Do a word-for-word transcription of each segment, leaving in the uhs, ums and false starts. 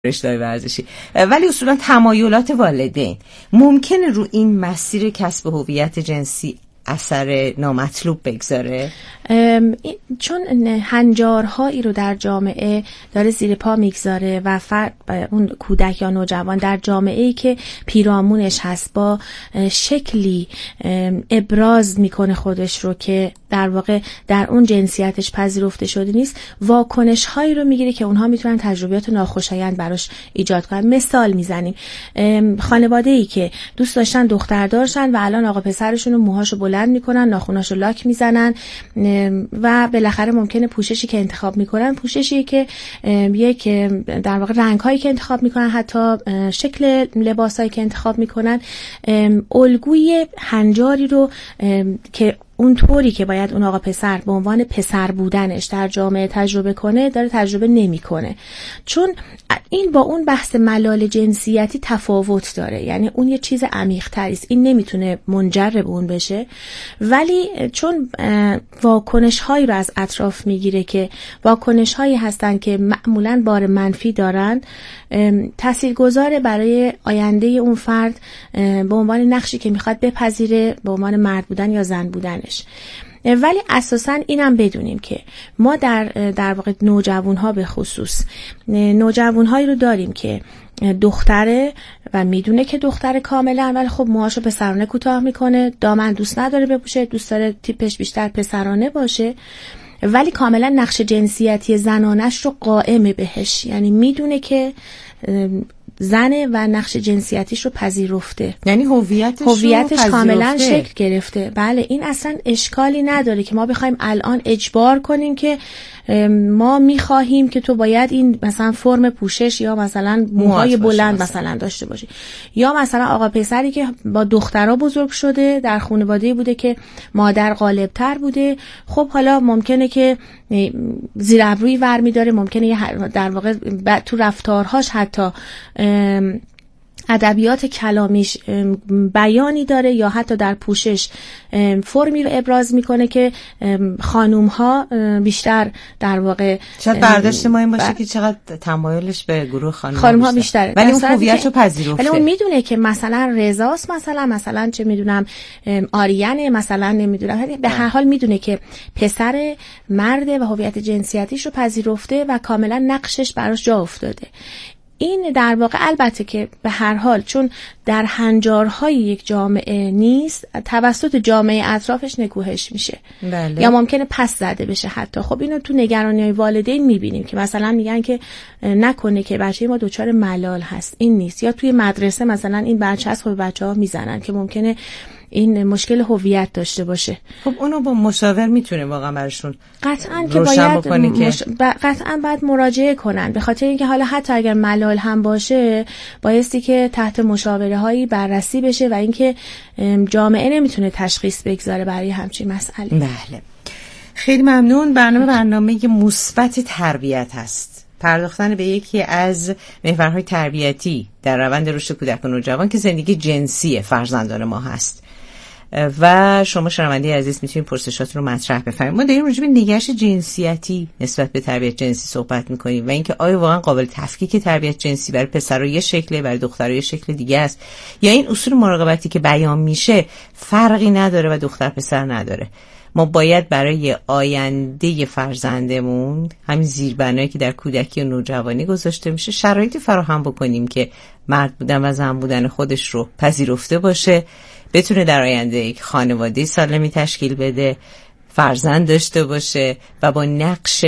رشته‌های ورزشی. ولی اصولا تمایلات والدین ممکنه رو این مسیر کسب هویت جنسی اثر نامطلوب بگذاره؟ چون هنجارهایی رو در جامعه داره زیر پا میگذاره و فرد اون کودک یا نوجوان در جامعه‌ای که پیرامونش هست با شکلی ابراز میکنه خودش رو که در واقع در اون جنسیتش پذیرفته شده نیست، واکنش هایی رو میگیره که اونها میتونن تجربیات ناخوشایند براش ایجاد کنن. مثال میزنیم، خانواده‌ای که دوست داشتن دختر دارشن و الان آقا پسرشون موهاشو بلند میکنن، ناخوناشو لاک میزنن و بالاخره ممکنه پوششی که انتخاب میکنن پوششی که یک در واقع رنگ‌هایی که انتخاب میکنن، حتی شکل لباسایی که انتخاب میکنن الگوی هنجاری رو که اون طوری که باید اون آقا پسر به عنوان پسر بودنش در جامعه تجربه کنه داره تجربه نمیکنه. چون این با اون بحث ملال جنسیتی تفاوت داره، یعنی اون یه چیز عمیق‌تری است، این نمیتونه منجر به اون بشه. ولی چون واکنش هایی رو از اطراف میگیره که واکنش هایی هستن که معمولاً بار منفی دارن، تاثیرگذار برای آینده اون فرد به عنوان نقشی که میخواد بپذیره به عنوان مرد بودن یا زن بودنش. ولی اساساً اینم بدونیم که ما در در واقع نوجوان‌ها به خصوص نوجوان‌هایی رو داریم که دختره و میدونه که دختره کاملا، ولی خب موهاشو پسرانه کوتاه میکنه، دامن دوست نداره بپوشه، دوست داره تیپش بیشتر پسرانه باشه، ولی کاملا نقش جنسیتی زنانش رو قائم بهش، یعنی میدونه که زنه و نقش جنسیتیش رو پذیرفته، یعنی هویتش هویتش کاملا شکل گرفته. بله، این اصلا اشکالی نداره که ما بخوایم الان اجبار کنیم که ما میخواهیم که تو باید این مثلا فرم پوشش یا مثلا موهای بلند مثلا. مثلا داشته باشی، یا مثلا آقا پسری که با دخترها بزرگ شده در خانواده‌ای بوده که مادر غالب‌تر بوده، خب حالا ممکنه که زیر ابرویی ور می‌داره، ممکنه در واقع تو رفتارهاش حتی ادبیات کلامیش بیانی داره، یا حتی در پوشش فرمی رو ابراز میکنه که خانوم ها بیشتر در واقع شاید برداشت ما این باشه ب... که چقدر تمایلش به گروه خانوم, خانوم ها بیشتره، ولی اون هویت رو پذیرفته، ولی اون میدونه که مثلا رضاست، مثلا مثلا چه میدونم آریانه، مثلا نمیدونم، به هر حال میدونه که پسر مرده و هویت جنسیتیش رو پذیرفته و کاملا نقشش براش جا افتاده. این در واقع البته که به هر حال چون در هنجارهای یک جامعه نیست، توسط جامعه اطرافش نکوهش میشه. بله. یا ممکنه پس زده بشه حتی. خب اینو تو نگرانی‌های والدین میبینیم که مثلا میگن که نکنه که بچه ما دچار ملال هست، این نیست. یا توی مدرسه مثلا این بچه هست، خب بچه‌ها میزنن که ممکنه این مشکل هویت داشته باشه. خب اونو با مشاور میتونه واقعا براشون قطعاً که باید مش... ب... قطعاً باید مراجعه کنن، به خاطر اینکه حالا حتی اگر ملال هم باشه بایستی که تحت مشاوره هایی بررسی بشه و اینکه جامعه نمیتونه تشخیص بگذاره برای همچین مسئله. بله، خیلی ممنون. برنامه برنامه مثبت تربیت هست، پرداختن به یکی از محورهای تربیتی در روند رشد کودک و نوجوان که زندگی جنسی فرزندان ما هست. و شما شنونده عزیز میتونید پرسشاتون رو مطرح بفرمایید. ما داریم راجع به نگرش جنسیتی نسبت به تربیت جنسی صحبت میکنیم و اینکه آیا واقعا قابل تفکیک تربیت جنسی برای پسرها یه شکله، برای دخترها یه شکل دیگه است، یا این اصول مراقبتی که بیان میشه فرقی نداره و دختر پسر نداره. ما باید برای آینده فرزندمون همین زیربنایی که در کودکی و نوجوانی گذاشته میشه شرایطی فراهم بکنیم که مرد بودن و زن بودن خودش رو پذیرفته باشه، بتونه در آینده یک خانواده سالمی تشکیل بده، فرزند داشته باشه و با نقش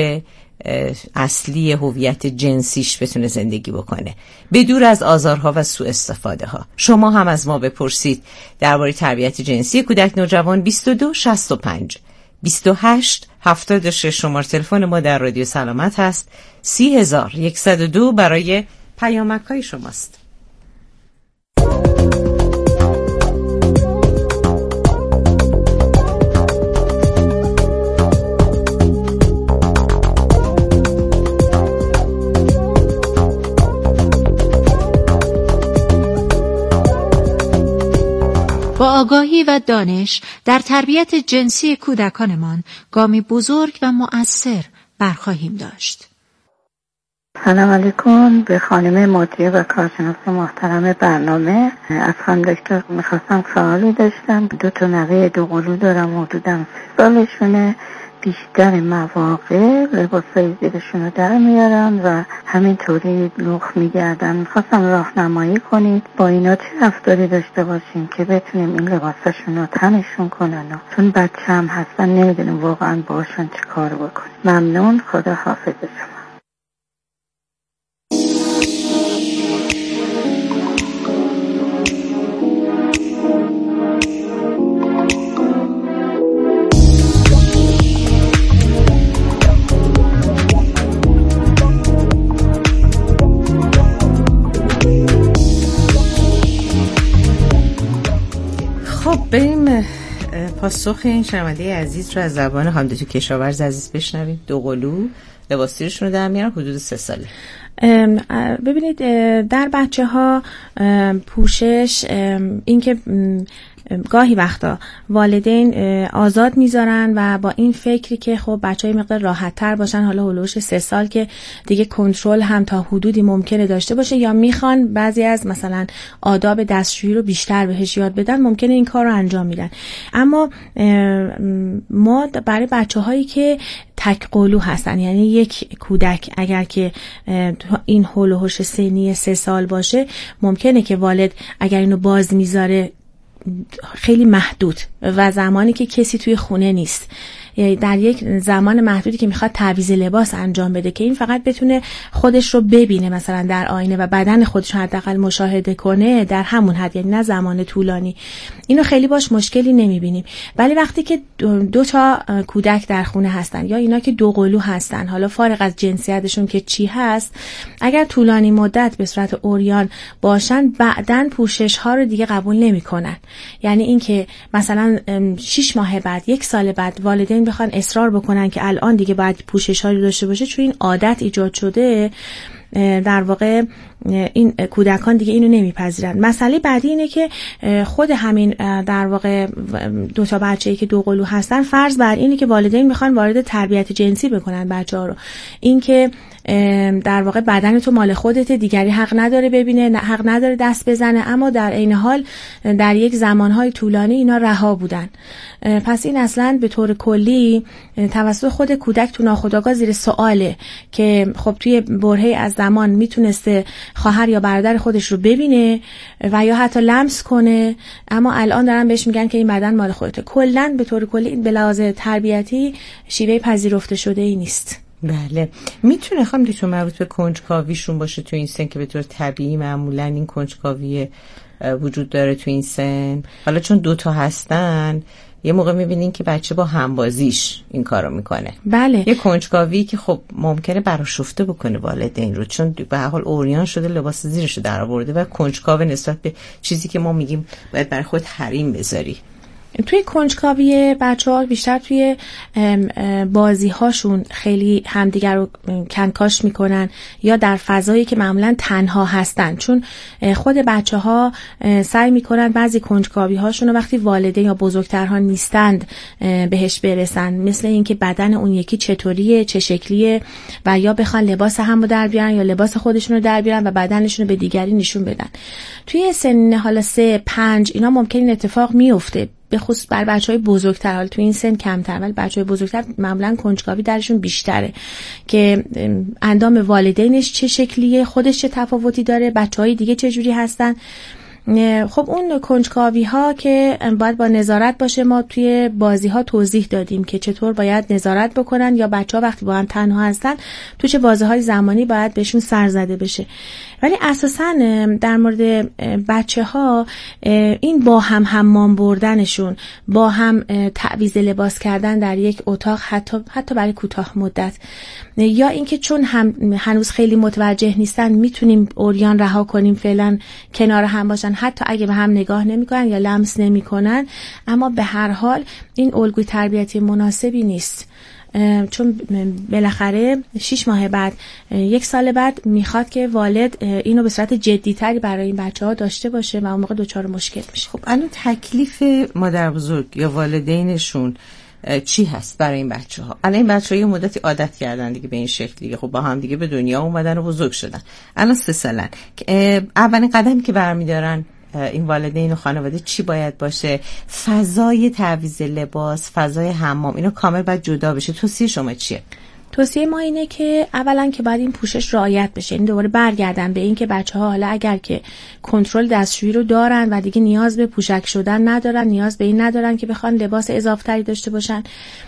اصلی هویت جنسیش بتونه زندگی بکنه، بدور از آزارها و سوء استفاده ها. شما هم از ما بپرسید درباره تربیت جنسی کودک نوجوان. بیست و دو شصت و پنج بیست و هشت هفتاد و شش شماره تلفن ما در رادیو سلامت هست. سی هزار یکصد و دو برای پیامک های شماست. با آگاهی و دانش در تربیت جنسی کودکانمان گامی بزرگ و مؤثر برخواهیم داشت. سلام علیکم به خانم مدیره و کارشناس محترم برنامه. از خانم دکتر میخواستم سوالی داشتم. دو تا نوه دوقلو دارم، حدوداً سی سالشونه. بیشتر مواقع لباسای زیرشون رو در میارن و همینطوری لخت میگردن. میخواستم راهنمایی کنید با اینا چه رفتاری داشته باشیم که بتونیم این لباساشون رو تنشون کنن، چون بچه هم هستن نمیدونیم واقعا باشون چه کار بکنیم. ممنون، خدا حافظ شما. خب بریم پاسخ این شنونده عزیز رو از زبان خانم دکتر کشاورز عزیز بشنویم. دوقلو لباسیرشون رو در میارن، حدود سه ساله. ببینید در بچه ها پوشش این که گاهی وقتا والدین آزاد میذارن و با این فکری که خب بچه‌ها مقدار راحت تر باشن، حالا هولوش سه سال که دیگه کنترل هم تا حدودی ممکنه داشته باشه، یا میخوان بعضی از مثلا آداب دستشویی رو بیشتر بهش یاد بدن، ممکنه این کار رو انجام میدن. اما ما برای بچه‌هایی که تک قلو هستن، یعنی یک کودک اگر که این هولوش سنی سه سال باشه، ممکنه که والد اگر اینو باز میذاره خیلی محدود و زمانی که کسی توی خونه نیست، در یک زمان محدودی که میخواد تعویض لباس انجام بده که این فقط بتونه خودش رو ببینه مثلا در آینه و بدن خودش رو حداقل مشاهده کنه در همون حد، یعنی نه زمان طولانی، اینو خیلی باش مشکلی نمیبینیم. ولی وقتی که دو تا کودک در خونه هستن یا اینا که دو قلو هستن، حالا فارغ از جنسیتشون که چی هست، اگر طولانی مدت به صورت عریان باشن، بعدن پوشش ها رو دیگه قبول نمیکنن. یعنی اینکه مثلا شش ماه بعد، یک سال بعد والدین بخوان اصرار بکنن که الان دیگه باید پوشش‌هایی داشته باشه چون این عادت ایجاد شده، در واقع این کودکان دیگه اینو نمیپذیرن. مسئله بعدی اینه که خود همین در واقع دو تا بچه‌ای که دو قلو هستن، فرض بر اینه که والدین میخوان وارد تربیت جنسی بکنن بچه‌ها رو، این که در واقع بدن تو مال خودت، دیگری حق نداره ببینه، حق نداره دست بزنه، اما در عین حال در یک زمانهای طولانی اینا رها بودن. پس این اصلا به طور کلی توسط خود کودک تو ناخودآگاه زیر سواله که خب توی برهه‌ای از زمان میتونسته خواهر یا برادر خودش رو ببینه و یا حتی لمس کنه، اما الان دارن بهش میگن که این بدن مال خودته. کلاً به طور کلی به لحاظ تربیتی شیوه پذیرفته شده ای نیست. بله، میتونه خواهم دیتون مربوط به کنجکاویشون باشه تو این سن که به طور طبیعی معمولا این کنجکاوی وجود داره تو این سن. حالا چون دوتا هستن یه موقع میبینین که بچه با همبازیش این کارو میکنه. بله، یه کنجکاوی که خب ممکنه برآشفته بکنه والدین رو، چون به هر حال اوریان شده، لباس زیرشو در آورده و کنجکاو نسبت به چیزی که ما میگیم باید برای خودت حریم بذاری. توی کنجکاوی بچه‌ها بیشتر توی بازی هاشون خیلی همدیگر رو کنکاش میکنن یا در فضایی که معمولا تنها هستن، چون خود بچه‌ها سعی میکنن بعضی کنجکاوی هاشون رو وقتی والدین یا بزرگترها نیستند بهش برسن، مثل اینکه بدن اون یکی چطوریه، چه شکلیه، و یا بخوان لباس همو در بیارن یا لباس خودشون رو در بیارن و بدنشون رو به دیگری نشون بدن. توی سن حالا سه پنج اینا ممکن این اتفاق میفته، به خصوص بر بچهای بزرگتر. حالا تو این سن کمتر، ولی بچهای بزرگتر معمولا کنجکاوی درشون بیشتره که اندام والدینش چه شکلیه، خودش چه تفاوتی داره، بچهای دیگه چه جوری هستن. خب اون کنجکاوی ها که باید با نظارت باشه، ما توی بازی ها توضیح دادیم که چطور باید نظارت بکنن، یا بچه ها وقتی با هم تنها هستن تو چه بازی های زمانی باید بهشون سر زده بشه. ولی اساساً در مورد بچه ها این با هم حمام بردنشون، با هم تعویض لباس کردن در یک اتاق، حتی حتی برای کوتاه مدت، یا اینکه چون هم هنوز خیلی متوجه نیستن میتونیم اوریان رها کنیم، فعلا کنار هم باشن، حتی اگه به هم نگاه نمیکنن یا لمس نمیکنن، اما به هر حال این الگوی تربیتی مناسبی نیست، چون بالاخره شش ماه بعد، یک سال بعد میخواد که والد اینو به صورت جدی‌تری برای این بچه‌ها داشته باشه و اون موقع دچار مشکل میشه. خب الان تکلیف مادر بزرگ یا والدینشون چی هست برای این بچه‌ها. الان این بچه‌ها یه مدتی عادت کردن دیگه به این شکل دیگه، خب با هم دیگه به دنیا اومدن و بزرگ شدن. الان سه سالن. اولین قدمی که برمی‌دارن این والدین و خانواده چی باید باشه؟ فضای تعویض لباس، فضای حمام، اینا کامل باید جدا بشه. توصیه شما چیه؟ توصیه ما اینه که اولا که باید این پوشش رعایت بشه. این دوباره برگردن به این که بچه‌ها حالا اگر که کنترل دستشویی رو دارن و دیگه نیاز به پوشک شدن ندارن، نیاز به این ندارن که بخوان لباس اضافه‌تری داشته باشن،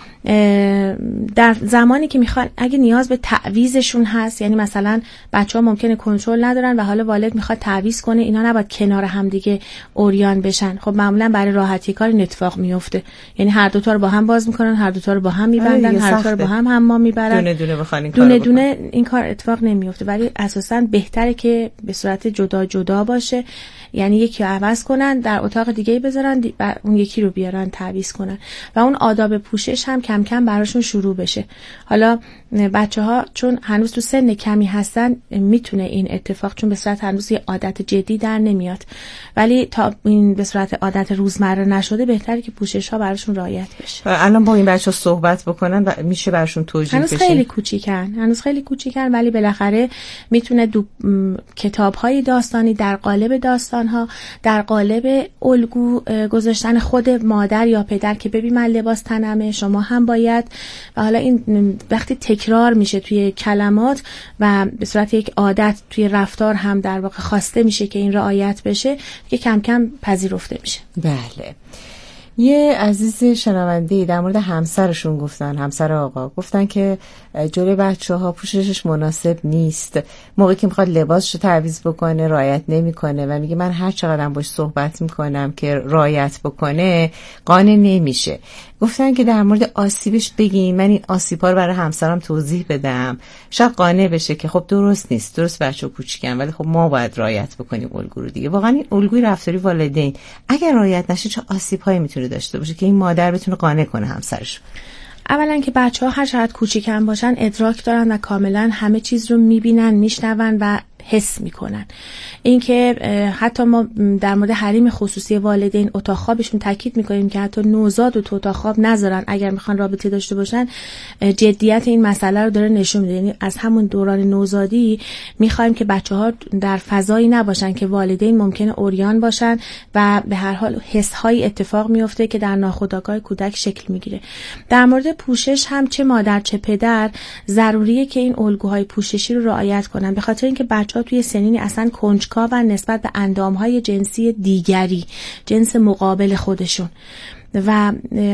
در زمانی که میخوان اگه نیاز به تعویضشون هست، یعنی مثلا بچه‌ها ممکنه کنترل ندارن و حالا والد میخواد تعویض کنه، اینا نباید کنار هم دیگه اوریان بشن. خب معمولا برای راحتی کار این اتفاق میفته، یعنی هر دو تا رو با هم باز میکنن، هر دو تا رو با هم میبندن، هر دو تا رو با هم حمام میبرن، دونه دونه بخوان این دونه دونه این کار اتفاق نمیفته. ولی اساسا بهتره که به صورت جدا جدا باشه، یعنی یکی رو عوض کنن در اتاق دیگه بذارن و اون یکی رو بیارن تعویض کنن و اون آداب پوشش هم کم کم براشون شروع بشه. حالا بچه‌ها چون هنوز تو سن کمی هستن میتونه این اتفاق، چون به صورت هنوز یه عادت جدی در نمیاد، ولی تا این به صورت عادت روزمره نشده بهتره که پوشش ها براشون رعایت بشه. الان با این بچه‌ها صحبت بکنن و میشه براشون توجیه بشه. هنوز خیلی کوچیکن، هنوز خیلی کوچیکن ولی بالاخره میتونه کتاب‌های داستانی در قالب داستان‌ها، در قالب الگو گذاشتن خود مادر یا پدر که ببین من لباس تنمه، شما هم باید، و حالا این وقتی تکرار میشه توی کلمات و به صورت یک عادت توی رفتار هم در واقع خواسته میشه که این رعایت بشه، که کم کم پذیرفته میشه. بله. یه عزیز شنونده در مورد همسرشون گفتن، همسر آقا گفتن که جلوی بچه‌ها پوششش مناسب نیست، موقعی که میخواد لباسشو تعویض بکنه رعایت نمیکنه و میگه من هر چقدرم باش صحبت میکنم که رعایت بکنه قانع نمیشه. گفتن که در مورد آسیبش بگین، من این آسیب‌ها رو برای همسرم توضیح بدم، شاید قانع بشه که خب درست نیست، درست بچه‌ها کوچیکن ولی خب ما باید رعایت بکنیم الگو رو دیگه. واقعا این الگوی رفتاری والدین اگر رعایت نشه چه آسیب‌هایی میتونه داشته باشه که این مادر بتونه قانع کنه همسرش؟ اولا که بچه‌ها هر چقدر کوچیکن باشن ادراک دارن و کاملا همه چیز رو میبینن، میشنون و حس میکنن. اینکه حتی ما در مورد حریم خصوصی والدین اتاق خوابشون تاکید میکنیم که حتی نوزاد و تو اتاق خواب نذارن اگر میخوان رابطه داشته باشن. جدیت این مسئله رو داره نشون میده. یعنی از همون دوران نوزادی میخوایم که بچه‌ها در فضایی نباشن که والدین ممکنه عریان باشن و به هر حال حس‌های اتفاق میفته که در ناخودآگاه کودک شکل میگیره. در مورد پوشش هم چه مادر چه پدر ضروریه که این الگوهای پوششی رو رعایت کنن، به خاطر اینکه بچه‌ها توی سنینی اصلا کنجکاون نسبت به اندام‌های جنسی دیگری، جنس مقابل خودشون و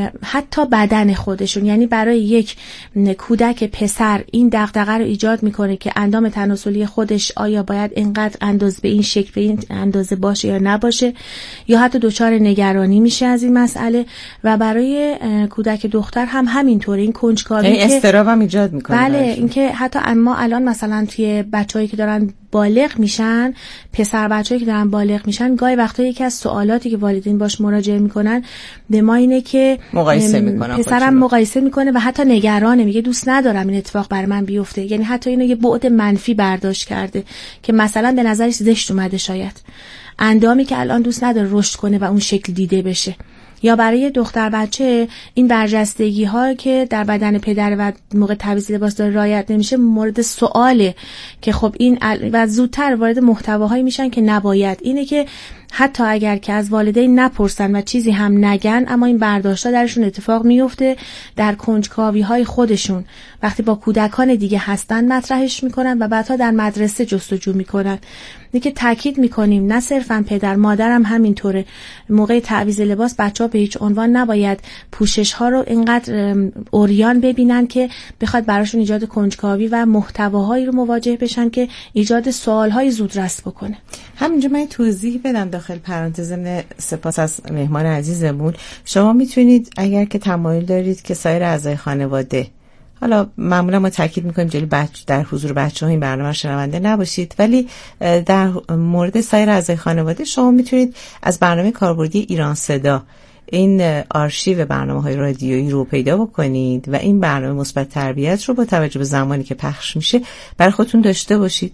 حتی بدن خودشون. یعنی برای یک کودک پسر این دغدغه رو ایجاد میکنه که اندام تناسلی خودش آیا باید اینقدر اندازه به این شکل به این اندازه باشه یا نباشه، یا حتی دچار نگرانی میشه از این مسئله. و برای کودک دختر هم همینطوره، این کنجکاوی این استراب هم ایجاد میکنه. بله، اینکه حتی اما الان مثلا توی بچه‌هایی که دارن بالغ میشن، پسر بچه‌هایی که دارن بالغ میشن، گاهی وقتا یکی از سوالاتی که والدین باش مراجعه میکنن به ما اینه که مقایسه میکنن، پسرم مقایسه میکنه و حتی نگرانه، میگه دوست ندارم این اتفاق بر من بیفته. یعنی حتی اینو یه بعد منفی برداشت کرده که مثلا به نظرش زشت اومده، شاید اندامی که الان دوست نداره رشد کنه و اون شکل دیده بشه. یا برای دختر بچه این برجستگی ها که در بدن پدر و موقع تعویض لباس داره رعایت نمیشه مورد سواله که خب این و زودتر وارد محتواهایی میشن که نباید. اینه که حتی اگر که از والدین نپرسن و چیزی هم نگن، اما این برداشت‌ها درشون اتفاق میفته، در کنجکاوی‌های خودشون وقتی با کودکان دیگه هستن مطرحش میکنن و بعدها در مدرسه جستجو میکنن. اینکه تاکید میکنیم نه صرفا پدر مادرم همینطوره، موقع تعویض لباس بچه‌ها به هیچ عنوان نباید پوشش‌ها رو اینقدر عریان ببینن که بخواد براشون ایجاد کنجکاوی و محتواهایی رو مواجه بشن که ایجاد سوال‌های زودرس بکنه. همینجا من توضیح بدم داخل پرانتز، من سپاس از مهمان عزیزمون. شما میتونید اگر که تمایل دارید که سایر اعضای خانواده، حالا معمولا ما تاکید میکنیم جلوی بچه در حضور بچه‌ها این برنامه شنونده نباشید، ولی در مورد سایر اعضای خانواده شما میتونید از برنامه کاربردی ایران صدا این آرشیو برنامه‌های رادیویی رو پیدا بکنید و این برنامه مثبت تربیت رو با توجه به زمانی که پخش میشه برای خودتون داشته باشید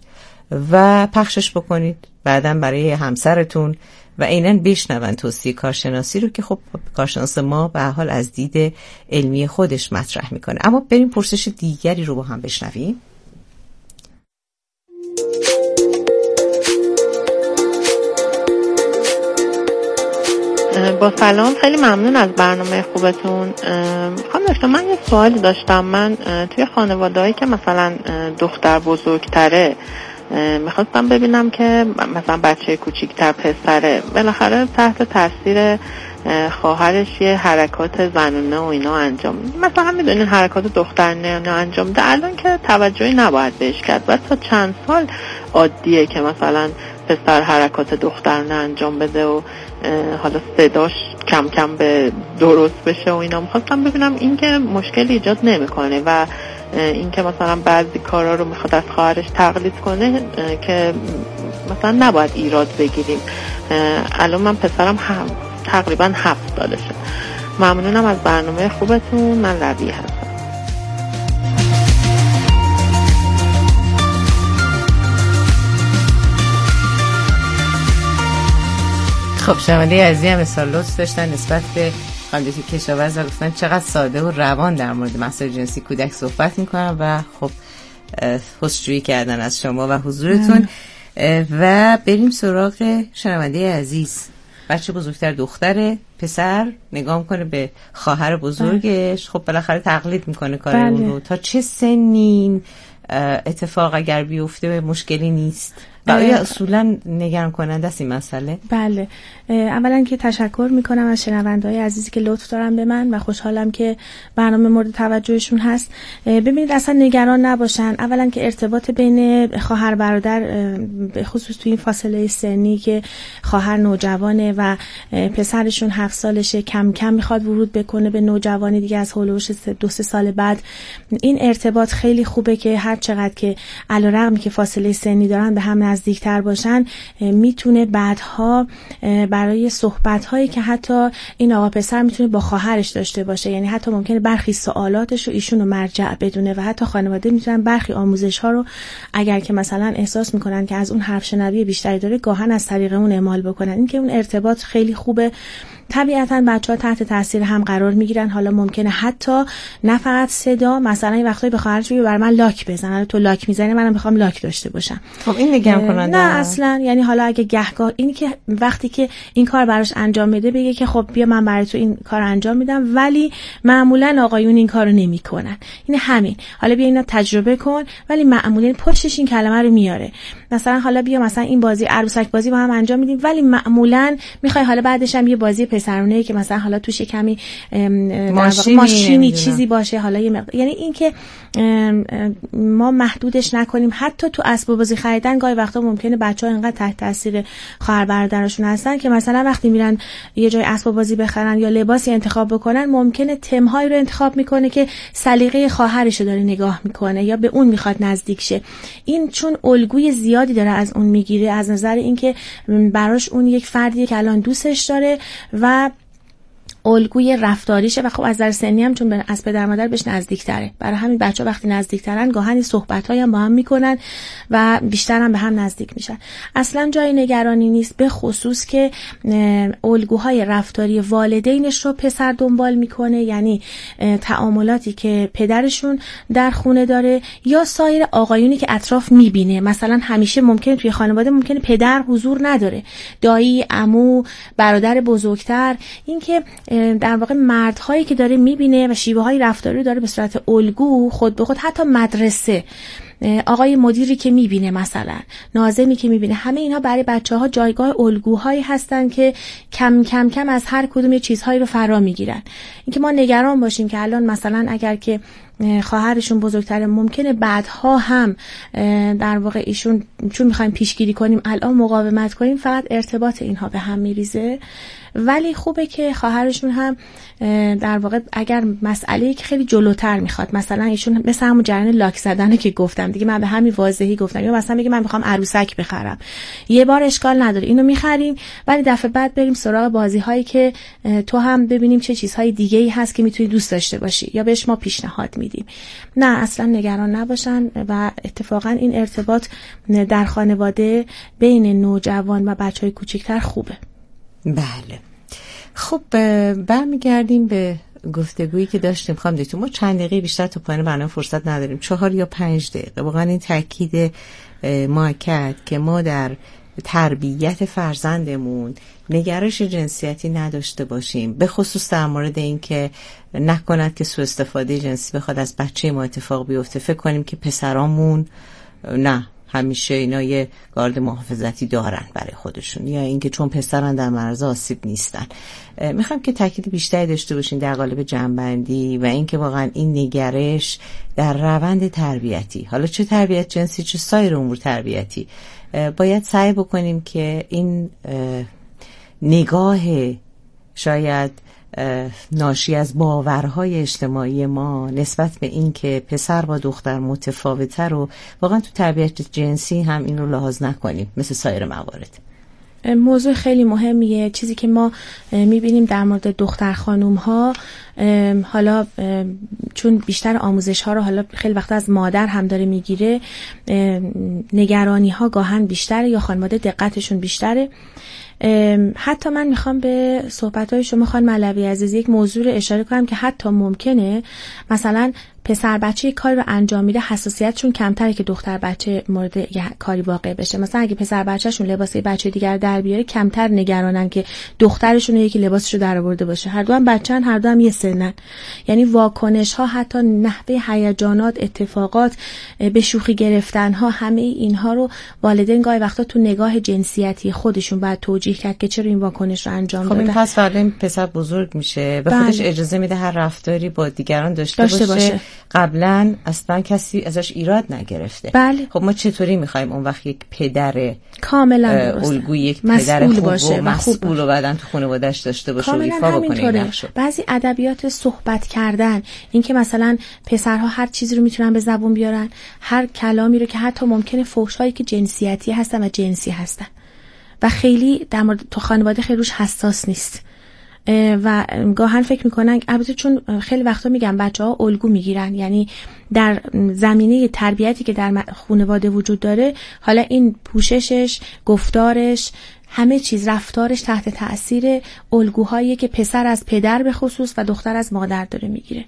و پخشش بکنید بعداً برای همسرتون و عیناً بشنون توصیه کارشناسی رو که خب کارشناس ما به حال از دید علمی خودش مطرح میکنه. اما بریم پرسش دیگری رو با هم بشنویم. با سلام، خیلی ممنون از برنامه خوبتون. خانم دکتر، من یه سوالی داشتم. من توی خانواده‌ای که مثلا دختر بزرگتره میخواستم ببینم که مثلا بچه کوچیکتر پسره بالاخره تحت تاثیر خواهرش یه حرکات زنونه و اینا انجام میده، مثلا میدونین حرکات دخترانه انجام ده، الان که توجهی نباید بهش کرد و تا چند سال عادیه که مثلا پسر حرکات دخترانه انجام بده و حالا صداش کم کم به درست بشه و اینا. میخواستم ببینم این که مشکل ایجاد نمیکنه و این که مثلا بعضی کارا رو میخواد از خواهرش تقلید کنه که مثلا نباید ایراد بگیریم. الان من پسرم هم تقریبا هفت سالشه. ممنونم از برنامه خوبتون. من ربیه هستم. خب شنونده عزیزی هم مثال لطف داشتن نسبت به خانم کشاورز و گفتن چقدر ساده و روان در مورد مسائل جنسی کودک صحبت میکنن و خب حسجویی کردن از شما و حضورتون. و بریم سراغ شنونده عزیز. بچه بزرگتر دختره، پسر نگاه میکنه به خواهر بزرگش، خب بالاخره تقلید میکنه کار اون رو. تا چه سنین اتفاق اگر بیفته مشکلی نیست؟ و آیا اصولا نگران کننده است این مسئله؟ بله، اولا که تشکر میکنم از شنونده‌های عزیزی که لطف دارن به من و خوشحالم که برنامه مورد توجهشون هست. ببینید اصلا نگران نباشن. اولا که ارتباط بین خواهر برادر به خصوص توی این فاصله سنی که خواهر نوجوانه و پسرشون هفت سالشه، کم کم میخواد ورود بکنه به نوجوانی دیگه از هولوش دو سه سال بعد، این ارتباط خیلی خوبه که هر چقدر که علیرغم که فاصله سنی دارن به هم نزدیکتر باشن، میتونه بعدها برای صحبت‌هایی که حتی این آقا پسر میتونه با خواهرش داشته باشه، یعنی حتی ممکنه برخی سوالاتش رو ایشون رو مرجع بدونه و حتی خانواده میتونن برخی آموزش‌ها رو اگر که مثلا احساس میکنن که از اون حرف شنوی بیشتری داره گاهن از طریق اون اعمال بکنن. این که اون ارتباط خیلی خوبه. طبیعتاً بچه‌ها تحت تاثیر هم قرار میگیرن. حالا ممکنه حتی نه فقط صدا، مثلا این وقتایی به خواهرش بگه برای من لاک بزن، تو لاک میزنی منم میخوام لاک داشته باشم. خب این نگران کننده نه اصلا. یعنی حالا اگه گهگاه اینی که وقتی که این کار براش انجام میده بگه که خب بیا من برای تو این کار انجام میدم، ولی معمولا آقایون این کارو نمیکنن. این همین. حالا بیا اینا تجربه کن، ولی معمولا پشتش این کلمه رو میاره. مثلا حالا بیا مثلا این بازی عروسک بازی با هم انجام میدیم، ولی معمولا میخوای حالا بعدش هم یه بازی پسرونه که مثلا حالا توش کمی ماشینی, ماشینی چیزی باشه، حالا یه مقدار. یعنی این که ما محدودش نکنیم. حتی تو اسباب بازی خریدن گاهی وقتا ممکنه بچه‌ها اینقدر تحت تاثیر خواهر برادرشون هستن که مثلا وقتی میرن یه جای اسباب بازی بخرن یا لباسی انتخاب بکنن، ممکنه تم‌هایی رو انتخاب میکنه که سلیقه خواهرش رو داره نگاه میکنه یا به اون میخواد نزدیک شه. این چون الگوی زیادی داره از اون میگیره، از نظر اینکه براش اون یک فردیه که الان دوستش داره و الگوی رفتاریشه و خب از نظر سنی هم چون از پدر مادر بهش نزدیک‌تره، برای همین بچه‌ها وقتی نزدیک‌ترن گاهن صحبت‌هایی هم با هم میکنن و بیشتر هم به هم نزدیک میشن. اصلا جای نگرانی نیست، به خصوص که الگوهای رفتاری والدینش رو پسر دنبال میکنه، یعنی تعاملاتی که پدرشون در خونه داره یا سایر آقایونی که اطراف میبینه. مثلا همیشه ممکنه توی خانواده ممکنه پدر حضور نداره، دایی، عمو، برادر بزرگتر، این که در واقع مردهایی که داره میبینه و شیوه های رفتاری داره به صورت الگو خود به خود، حتی مدرسه آقای مدیری که میبینه، مثلا ناظمی که میبینه، همه اینا برای بچه ها جایگاه الگوهایی هستن که کم کم کم از هر کدوم یه چیزهایی رو فرا میگیرن. اینکه ما نگران باشیم که الان مثلا اگر که خواهرشون بزرگتره ممکنه بعدها هم در واقع ایشون چون میخوایم پیشگیری کنیم الان مقاومت کنیم، فقط ارتباط اینها به هم میریزه. ولی خوبه که خواهرشون هم در واقع اگر مسئله‌ای که خیلی جلوتر میخواد، مثلا ایشون مثل همون جریان لاک زدنه که گفتم، گفتم دیگه، من به همین واضحی گفتم. یا مثلا میگه من میخوام عروسک بخرم، یه بار اشکال نداره اینو میخریم، ولی دفعه بعد بریم سراغ بازی هایی که تو هم ببینیم چه چیزهای دیگه ای هست که میتونی دوست داشته باشی یا بهش ما پیشنهاد میدیم. نه اصلا نگران نباشن و اتفاقا این ارتباط در خانواده بین نوجوان و بچهای کوچکتر خوبه. بله. خب برمیگردیم به گفتگویی که داشتیم خانم دکتر. ما چند دقیقه بیشتر تا پایان برنامه فرصت نداریم، چهار یا پنج دقیقه. واقعا این تاکید ما کرد که ما در تربیت فرزندمون نگرش جنسیتی نداشته باشیم، به خصوص در مورد این که نکند که سوء استفاده جنسی بخواد از بچه ما اتفاق بیفته. فکر کنیم که پسرامون نه همیشه اینا یه گارد محافظتی دارن برای خودشون، یا اینکه چون پسرن در معرض آسیب نیستن. میخوام که تاکید بیشتری داشته باشین در قالب جنبندی و اینکه واقعا این نگرش در روند تربیتی، حالا چه تربیت جنسی چه سایر امور تربیتی، باید سعی بکنیم که این نگاه شاید ناشی از باورهای اجتماعی ما نسبت به این که پسر با دختر متفاوته رو واقعا تو تربیت جنسی هم این رو لحاظ نکنیم مثل سایر موارد. موضوع خیلی مهمیه. چیزی که ما میبینیم در مورد دختر خانوم ها، حالا چون بیشتر آموزش ها رو حالا خیلی وقتا از مادر هم داره میگیره، نگرانی ها گاهن بیشتره یا خانواده دقتشون بیشتره. حتی من میخوام به صحبت‌های شما خانم علوی عزیز یک موضوع رو اشاره کنم که حتی ممکنه مثلا پسر بچه کاری رو انجام میده حساسیتشون کمتره که دختر بچه مورد یه کاری واقع بشه. مثلا اگه پسر بچه‌شون لباس بچه دیگر در بیاره کمتر نگرانن که دخترشون یکی لباسشو در آورده باشه. هر دو هم بچه‌ن، هر دو هم یه سنن. یعنی واکنش ها، حتی نحوه هیجانات، اتفاقات، به شوخی گرفتن ها، همه اینها رو والدین گاهی وقتا تو نگاه جنسیتی خودشون باید توجیه کرد که چرا این واکنش رو انجام دادن. خب این پس فردا این پسر بزرگ میشه به خودش اجازه میده هر رفتاری با دیگران داشته, داشته باشه, باشه. قبلا اصلا کسی ازش ایراد نگرفته. بله. خب ما چطوری میخوایم اون وقت یک پدر کاملا الگوی، یک پدر خوب باشه و مسئول و بعدن تو خانواده‌اش داشته باشه و ایفا بکنه این نقشو؟ بعضی ادبیات صحبت کردن، این که مثلا پسرها هر چیزی رو میتونن به زبون بیارن، هر کلامی رو که حتی ممکنه فحش‌هایی که جنسیتی هستن و جنسی هستن و خیلی در مورد تو خانواده خیلی روش حساس نیست و گاهن فکر میکنن، البته چون خیلی وقتا میگم بچه‌ها الگو میگیرن، یعنی در زمینه تربیتی که در خانواده وجود داره، حالا این پوششش، گفتارش، همه چیز، رفتارش تحت تأثیر الگوهایی که پسر از پدر به خصوص و دختر از مادر داره میگیره.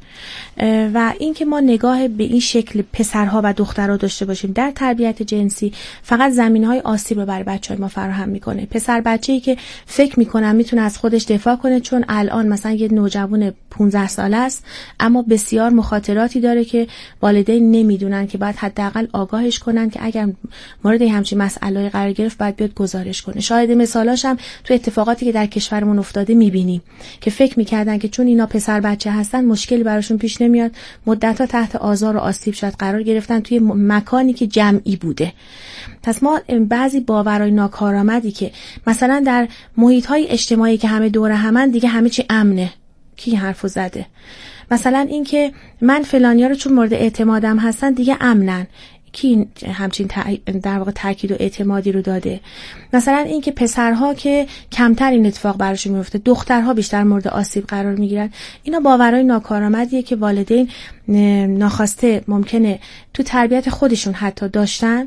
و این که ما نگاه به این شکل پسرها و دخترها داشته باشیم در تربیت جنسی فقط زمینهای آسیب رو برای بچه‌های ما فراهم میکنه. پسر بچه‌ای که فکر میکنن میتونه از خودش دفاع کنه چون الان مثلا یه نوجوان پانزده ساله است اما بسیار مخاطراتی داره که والدین نمیدونن که باید حداقل آگاهش کنن که اگر مورد همچین مسئله‌ای قرار گرفت باید بیاد گزارش کنه. شاید مثالاش هم تو اتفاقاتی که در کشورمون افتاده میبینیم که فکر میکردن که چون اینا پسر بچه هستن مشکلی براشون پیش نمیاد، مدت‌ها تحت آزار و آسیب شاید قرار گرفتن توی مکانی که جمعی بوده. پس ما بعضی باورهای ناکارآمدی که مثلا در محیط‌های اجتماعی که همه دور همن دیگه همه چی امنه، کی حرفو زده؟ مثلا این که من فلانیا رو چون مورد اعتمادم هستن دیگه امنن، کی همچین در واقع تاکید و اعتمادی رو داده؟ مثلا این که پسرها که کمتر این اتفاق براشون میفته، دخترها بیشتر مورد آسیب قرار میگیرن. اینا باورهای ناکارآمدیه که والدین ناخواسته ممکنه تو تربیت خودشون حتی داشتن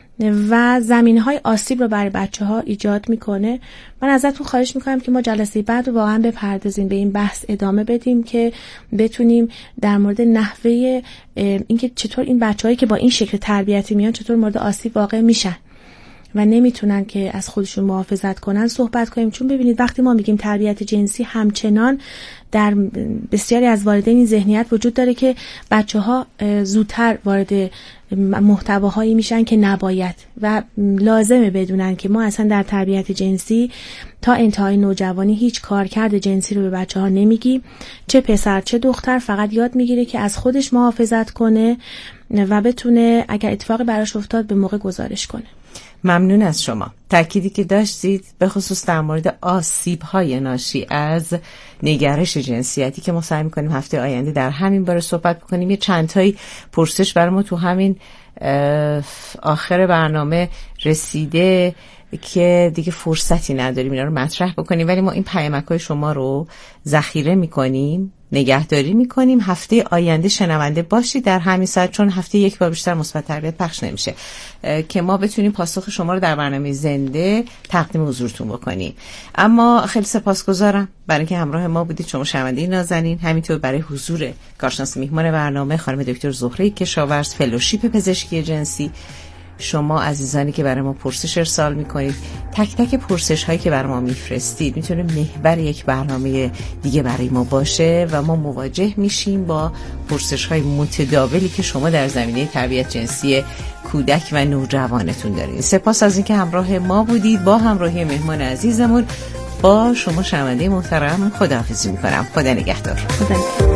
و زمینه‌های آسیب رو برای بچه‌ها ایجاد میکنه. من ازتون خواهش میکنم که ما جلسه بعد رو واقعا بپردازیم به این بحث، ادامه بدیم که بتونیم در مورد نحوه اینکه چطور این بچه‌هایی که با این شکل تربیتی میان چطور مورد آسیب واقع میشن و نمیتونن که از خودشون محافظت کنن صحبت کنیم. چون ببینید وقتی ما میگیم تربیت جنسی، همچنان در بسیاری از والدین این ذهنیت وجود داره که بچه‌ها زودتر وارد محتواهایی میشن که نباید و لازمه بدونن که ما اصلا در تربیت جنسی تا انتهای نوجوانی هیچ کارکرد جنسی رو به بچه‌ها نمیگیم، چه پسر چه دختر. فقط یاد میگیره که از خودش محافظت کنه و بتونه اگر اتفاقی براش افتاد به موقع گزارش کنه. ممنون از شما. تأکیدی که داشتید به خصوص در مورد آسیب‌های ناشی از نگرش جنسیتی که ما سعی می‌کنیم هفته آینده در همین باره صحبت بکنیم. یه چند تایی پرسش برای ما تو همین آخر برنامه رسیده که دیگه فرصتی نداریم اینا رو مطرح بکنیم، ولی ما این پیامک‌های شما رو ذخیره می‌کنیم، نگهداری می‌کنیم. هفته آینده شنونده باشید در همین ساعت، چون هفته یک بار بیشتر مثبت تربیت پخش نمیشه که ما بتونیم پاسخ شما رو در برنامه زنده تقدیم حضورتون بکنیم. اما خیلی سپاسگزارم برای اینکه همراه ما بودید شما شنونده نازنین، همینطور برای حضور کارشناس میهمان برنامه خانم دکتر زهره کشاورز، فلوشیپ پزشکی جنسی. شما عزیزانی که برای ما پرسش ارسال میکنید، تک تک پرسش هایی که برای ما میفرستید میتونه محور یک برنامه دیگه برای ما باشه و ما مواجه میشیم با پرسش های متداولی که شما در زمینه تربیت جنسی کودک و نوجوانتون دارید. سپاس از اینکه همراه ما بودید. با همراهی مهمان عزیزمون با شما شنونده محترم خداحافظی میکنم. خدا نگهدار. خدا نگهدار.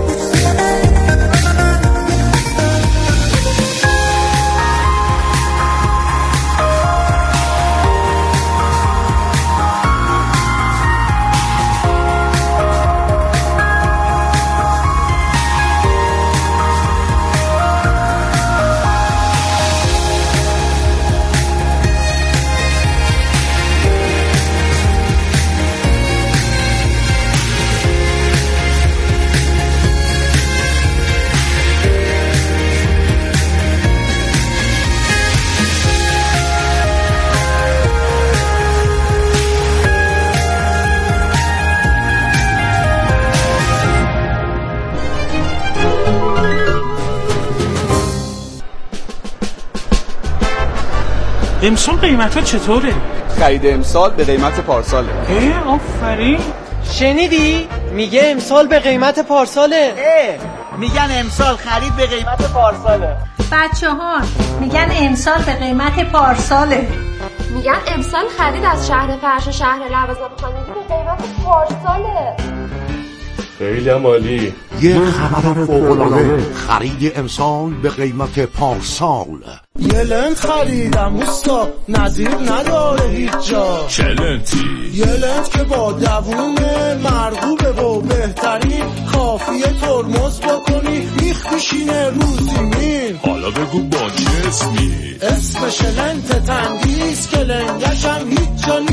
امسال قیمت ها چطوره؟ خرید امسال به قیمت پارساله. اه آفرین. شنیدی؟ میگه امسال به قیمت پارساله. اه میگن امسال خرید به قیمت پارساله. بچه ها میگن امسال به قیمت پارساله. میگن امسال خرید از شهر فرش و شهر لوازم خانگی به قیمت پارساله. خیلی عالی. یه خبر فوق‌العاده، خرید امسال به قیمت پارسال. یه لنت خریدم اوستا، نظیر نداره هیچ جا. چه لنتی؟ یه لنت که با دوونه مرغوبه و بهترین، کافیه ترمز بکنی میخ میشینه رو زمین. حالا بگو با چه اسمی؟ اسمش لنت تندیس که لنگش هم هیچ جا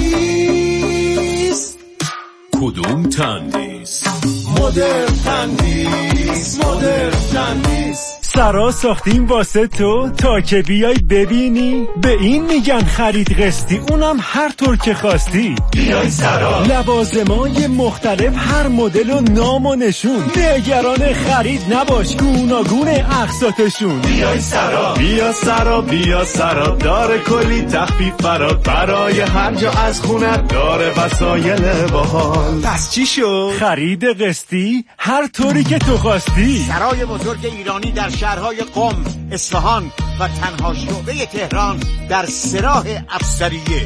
نیست. کدوم تندیس؟ مدرن تندیس، مدرن تندیس. سرا ساختیم واسه تو تا که بیای ببینی، به این میگن خرید قسطی، اونم هر طور که خواستی. بیای سرا. لوازمای مختلف، هر مدل و نام و نشون، نگران خرید نباش، گوناگون اقساطشون. بیای سرا. بیا سرا بیا سرا، داره کلی تخفیف فرات، برای هر جا از خونه داره وسایل باحال. پس چی شد؟ خرید قسطی هر طوری که تو خواستی. سرای بزرگ ایرانی در شهرهای قم، اصفهان و تنها شعبه تهران در سراح افسریه.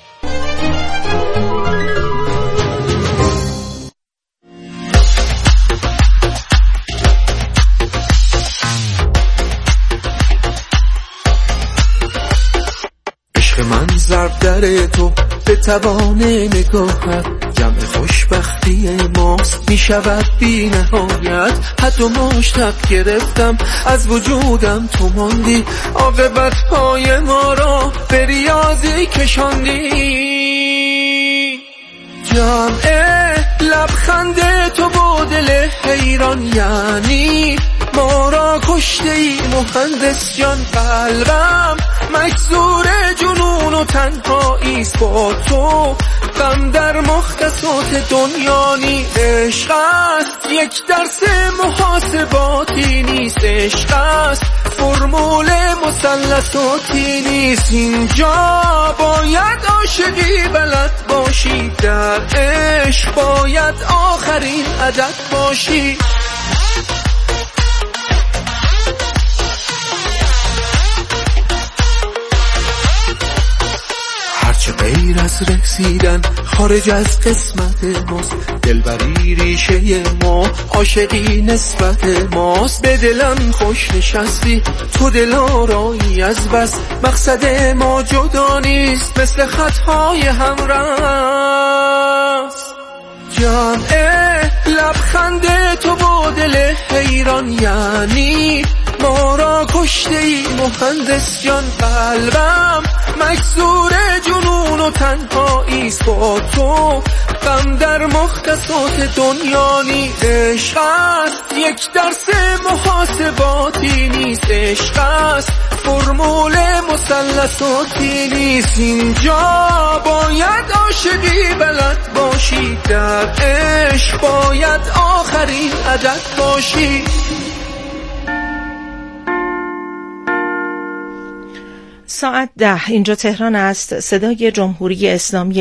عشق من ضرب در تو به توان نگاهت، جمع خوشبختی ماست می شود بی نهایت. حد و مشتق گرفتم از وجودم، تو ماندی عاقبت پای ما را به ریاضی کشاندی. جمع لبخند تو با دل حیران، یعنی ما را کشته ای مهندس جان. قلبم مجزور جنون و تنهاییست با تو، غم در مختصات دنیا نیست. عشق است یک درس محاسباتی نیست، عشق است فرمول مثلثاتی نیست. اینجا باید عاشقی بلد باشی، در عشق باید آخرین عدد باشی. هرچه غیر از رسیدن خارج از قسمت ماست. دلبری ریشه ما، عاشقی نسبت ماست. به دلم خوش نشستی تو دلارایی از بس، مقصد ما جدا نیست مثل خطهای همرست. جمع لبخند تو با دل حیران یعنی ما را کشته ای مهندس جان. قلبم مکسور جنون و تنهاییست با تو، غم در مختصات دنیا نیست. عشق است یک درس محاسباتی نیست، عشق است فرمول مثلثاتی نیست. اینجا باید عاشقی بلد باشی، در عشق باید آخرین عدد باشی. ساعت ده اینجا تهران است. صدای جمهوری اسلامی